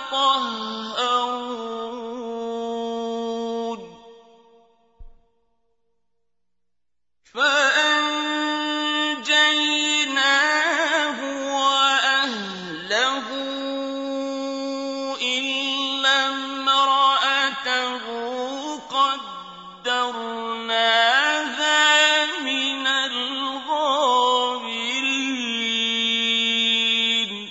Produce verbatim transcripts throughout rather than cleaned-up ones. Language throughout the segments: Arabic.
يَتَطَهَّرُونَ فَأَنجَيْنَاهُ وَأَهْلَهُ إِلَّا امْرَأَتَهُ قَدَّرْنَاهَا مِنَ الْغَابِرِينَ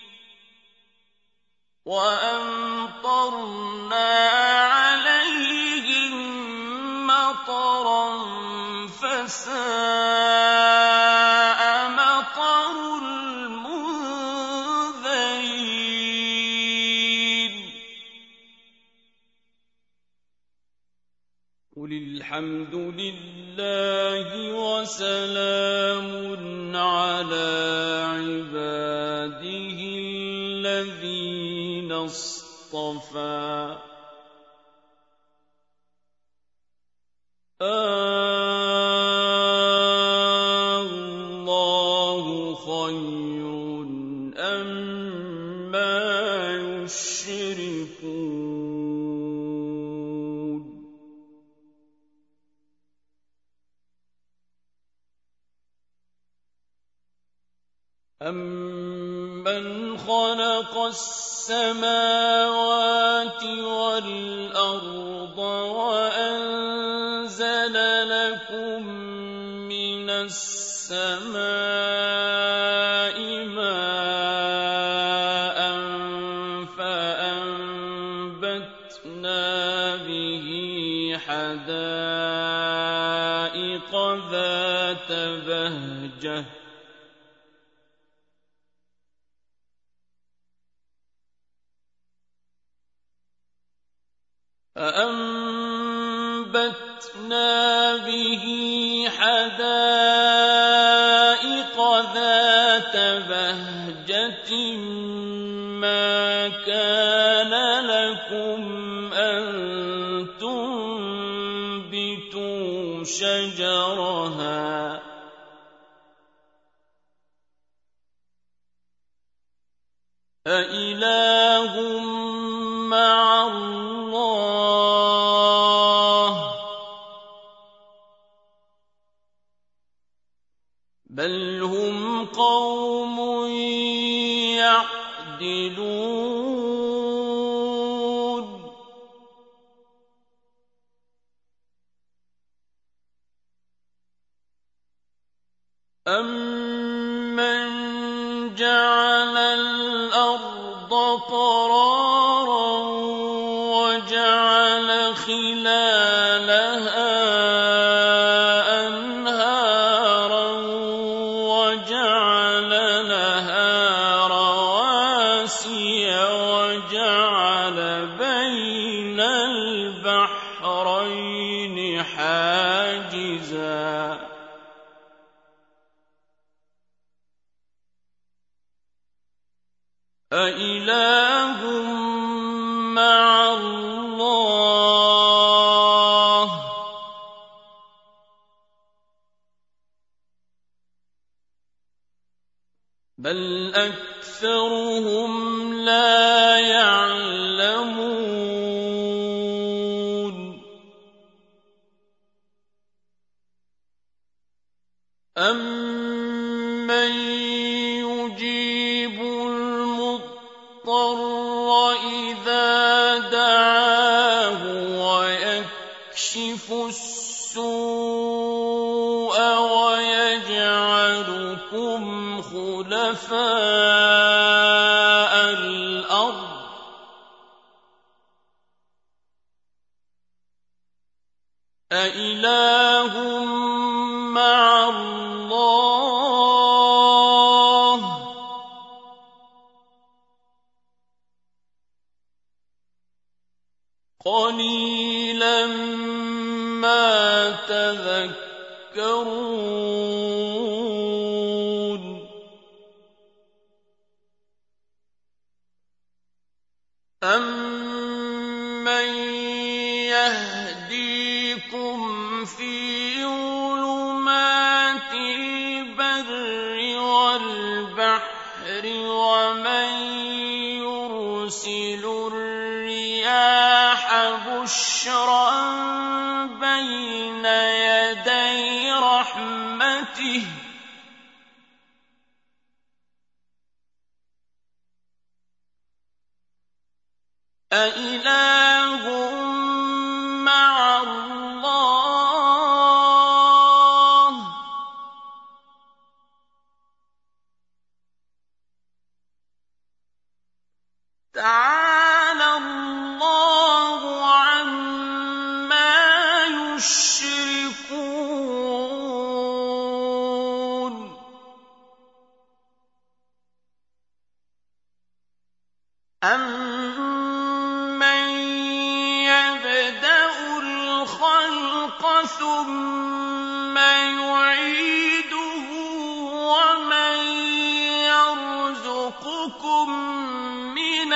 وَأَمْطَرْنَا عَلَيْهِم مَّطَرًا فَسَاءَ مَطَرُ الْمُنذَرِينَ قُلِ الْحَمْدُ لِلَّهِ وَسَلَامٌ عَلَىٰ عِبَادِهِ الَّذِينَ اصْطَفَىٰ آللَّهُ خَيْرٌ أَمَّا يُشْرِكُونَ أَمَّنْ خَلَقَ السَّمَاوَاتِ وَالْأَرْضَ وَأَنزَلَ لَكُم مِّنَ السَّمَاءِ مَاءً فَأَنبَتْنَا بِهِ حَدَائِقَ ذَاتَ بَهْجَةٍ فَأَنبَتْنَا بِهِ حَدَائِقَ ذَاتَ بَهْجَةٍ مَّا كَانَ لَكُمْ أَن تُنبِتُوا شَجَرَهَا أَإِلَٰهٌ مَّعَ اللَّهِ ۚ بَلْ هُمْ قَوْمٌ يَعْدِلُونَ أَمَّنْ جَعَلَ الْأَرْضَ قَرَارًا وَجَعَلَ خِلَالَهَا أَنْهَارًا وَجَعَلَ لَهَا رَوَاسِيَ وَجَعَلَ بَيْنَ الْبَحْرَيْنِ حَاجِزًا أَإِلَٰهٌ مَّعَ اللَّهِ ۚ بَلْ أَكْثَرُهُمْ لَا يَعْلَمُونَ أَمَّن يُجِيبُ الْمُضْطَرَّ إِذَا دَعَاهُ وَيَكْشِفُ السُّوءَ وَيَجْعَلُكُمْ خُلَفَاءَ الْأَرْضِ أَإِلَٰهٌ مَّعَ اللَّهِ ۚ قَلِيلًا مَّا تَذَكَّرُونَ أَمَّن يَهْدِيكُمْ فِي ظُلُمَاتِ الْبَرِّ وَالْبَحْرِ وَمَن يُرْسِلُ يُرْسِلُ الرِّيَاحَ بُشْرًا بَيْنَ يَدَيْ رَحْمَتِهِ ۚ أَإِلَٰهٌ مَّعَ اللَّهِ ۚ تَعَالَى اللَّهُ عَمَّا يُشْرِكُونَ أَمَّن يَبْدَأُ الْخَلْقَ ثُمَّ يُعِيدُهُ وَمَن يَرْزُقُكُم مِّنَ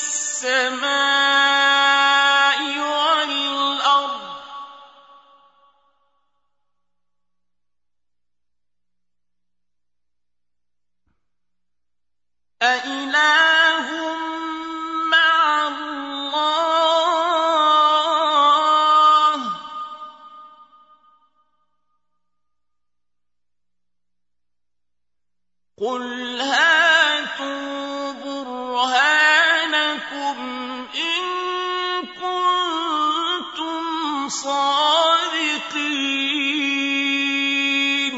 السَّمَاءِ وَالْأَرْضِ أَإِلَٰهٌ مَّعَ اللَّهِ ۚ قُلْ هَاتُوا بُرْهَانَكُمْ إِن كُنتُمْ صَادِقِينَ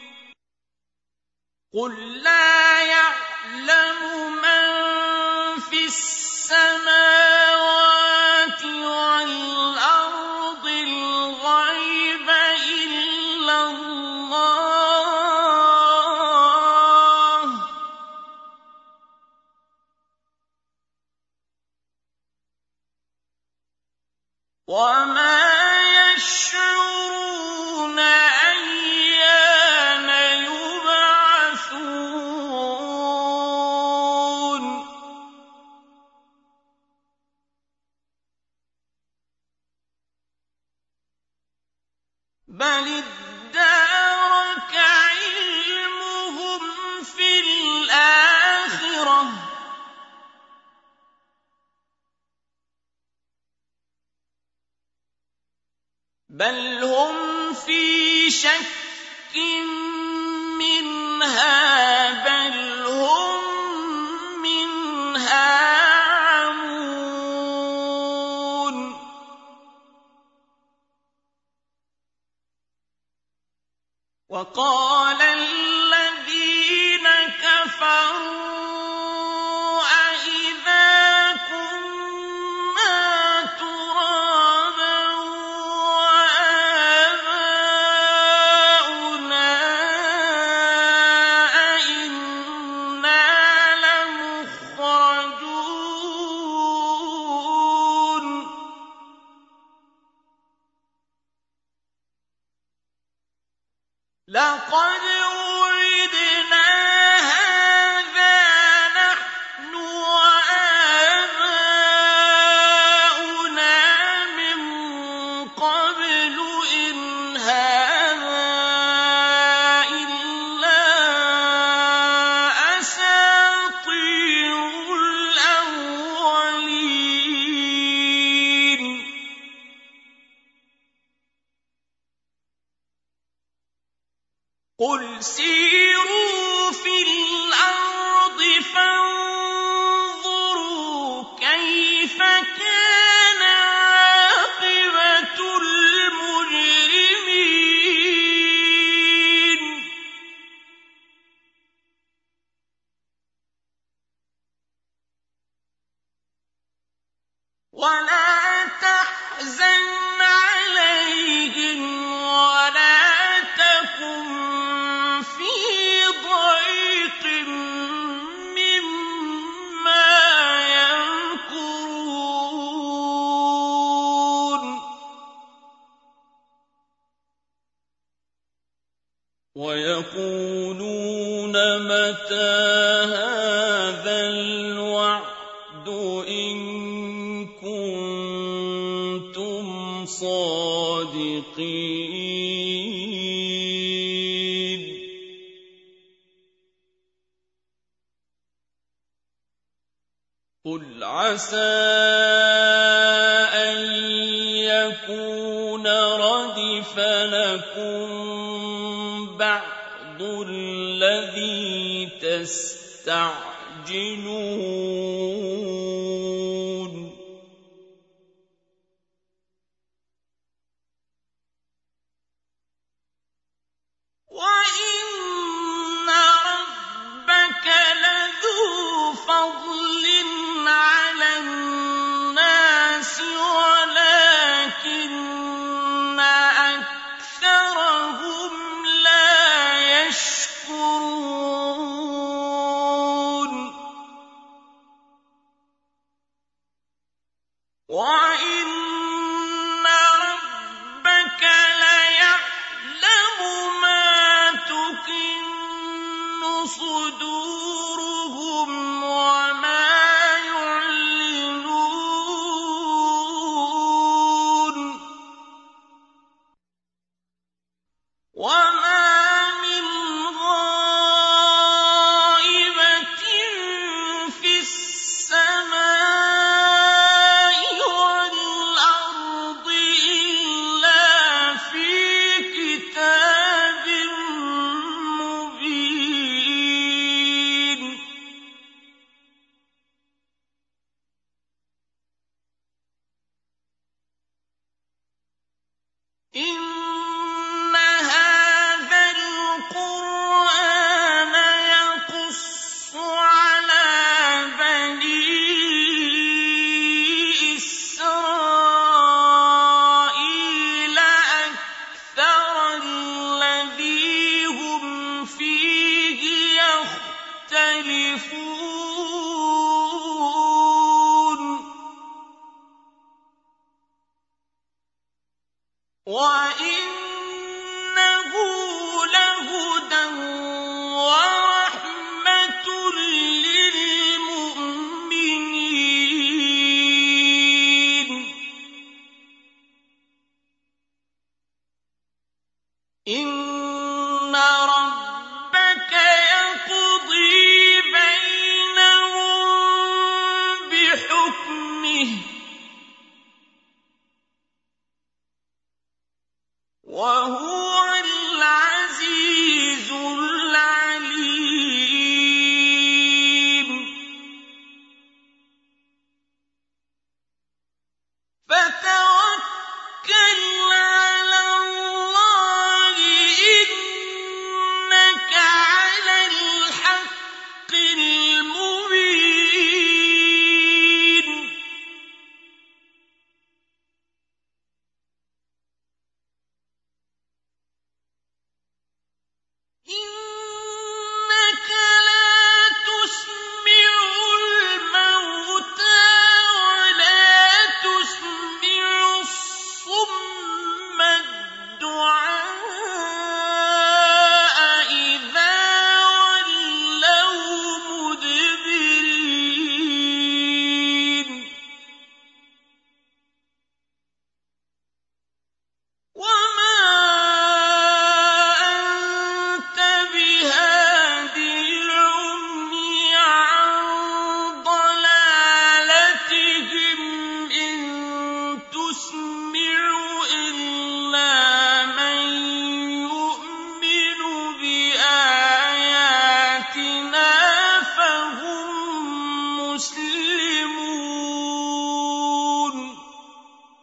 قُل لَّا يَعْلَمُ مَن فِي السَّمَاوَاتِ وَالْأَرْضِ الْغَيْبَ إِلَّا اللَّهُ ۚ وَمَا يَشْعُرُونَ أَيَّانَ يُبْعَثُونَ بَلِ ادَّارَكَ عِلْمُهُمْ فِي الْآخِرَةِ ۚ بَلْ هُمْ فِي شَكٍّ مِّنْهَا بَلْ هُم مِّنْهَا عَمُونَ وَقَالَ الَّذِينَ كَفَرُوا أَإِذَا كُنَّا تُرَابًا وَآبَاؤُنَا أَئِنَّا لَمُخْرَجُونَ لَقَدْ وُعِدْنَا هَٰذَا نَحْنُ وَآبَاؤُنَا مِن قَبْلُ إِنْ هَٰذَا إِلَّا أَسَاطِيرُ الْأَوَّلِينَ قُلْ سِيرُوا فِي الْأَرْضِ فَانظُرُوا كَيْفَ كَانَ عَاقِبَةُ الْمُجْرِمِينَ وَلَا تَحْزَنْ عَلَيْهِمْ وَلَا تَكُن فِي ضَيْقٍ مِّمَّا يَمْكُرُونَ وَيَقُولُونَ مَتَىٰ هَٰذَا الْوَعْدُ إِن كُنتُمْ صَادِقِينَ قُلْ عَسَىٰ أَن يَكُونَ رَدِفَ لَكُم بَعْضُ الَّذِي تَسْتَعْجِلُونَ وَإِنَّ رَبَّكَ لَذُو فَضْلٍ عَلَى النَّاسِ وَلَٰكِنَّ أَكْثَرَهُمْ لَا يَشْكُرُونَ وَإِنَّ رَبَّكَ لَيَعْلَمُ مَا تُكِنُّ صُدُورُهُمْ وَمَا يُعْلِنُونَ وَمَا مِنْ غَائِبَةٍ فِي السَّمَاءِ وَالْأَرْضِ إِلَّا فِي كِتَابٍ مُّبِينٍ إِنَّ هَٰذَا الْقُرْآنَ يَقُصُّ عَلَىٰ بَنِي إِسْرَائِيلَ أَكْثَرَ الَّذِي هُمْ فِيهِ يَخْتَلِفُونَ وَإِنَّ